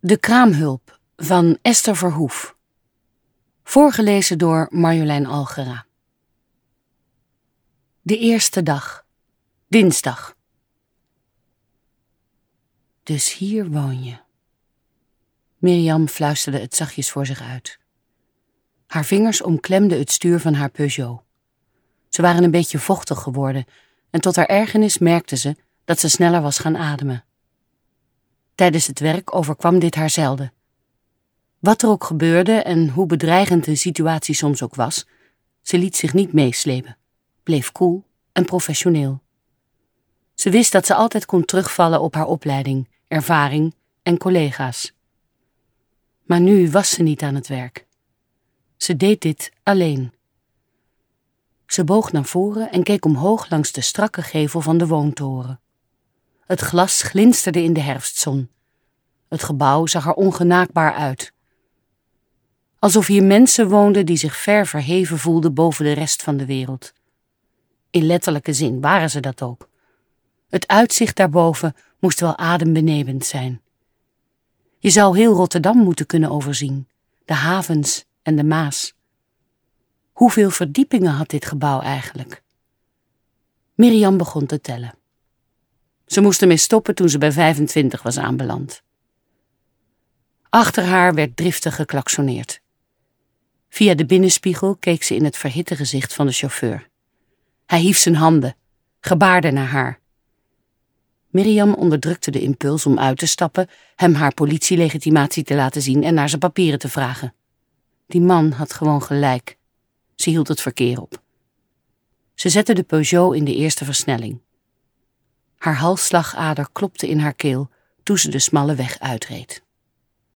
De kraamhulp van Esther Verhoef. Voorgelezen door Marjolein Algera. De eerste dag. Dinsdag. Dus hier woon je. Mirjam fluisterde het zachtjes voor zich uit. Haar vingers omklemden het stuur van haar Peugeot. Ze waren een beetje vochtig geworden en tot haar ergernis merkte ze dat ze sneller was gaan ademen. Tijdens het werk overkwam dit haar zelden. Wat er ook gebeurde en hoe bedreigend de situatie soms ook was, ze liet zich niet meeslepen, bleef koel en professioneel. Ze wist dat ze altijd kon terugvallen op haar opleiding, ervaring en collega's. Maar nu was ze niet aan het werk. Ze deed dit alleen. Ze boog naar voren en keek omhoog langs de strakke gevel van de woontoren. Het glas glinsterde in de herfstzon. Het gebouw zag er ongenaakbaar uit. Alsof hier mensen woonden die zich ver verheven voelden boven de rest van de wereld. In letterlijke zin waren ze dat ook. Het uitzicht daarboven moest wel adembenemend zijn. Je zou heel Rotterdam moeten kunnen overzien, de havens en de Maas. Hoeveel verdiepingen had dit gebouw eigenlijk? Mirjam begon te tellen. Ze moest ermee stoppen toen ze bij 25 was aanbeland. Achter haar werd driftig geklaksoneerd. Via de binnenspiegel keek ze in het verhitte gezicht van de chauffeur. Hij hief zijn handen, gebaarde naar haar. Mirjam onderdrukte de impuls om uit te stappen, hem haar politielegitimatie te laten zien en naar zijn papieren te vragen. Die man had gewoon gelijk. Ze hield het verkeer op. Ze zette de Peugeot in de eerste versnelling. Haar halsslagader klopte in haar keel toen ze de smalle weg uitreed.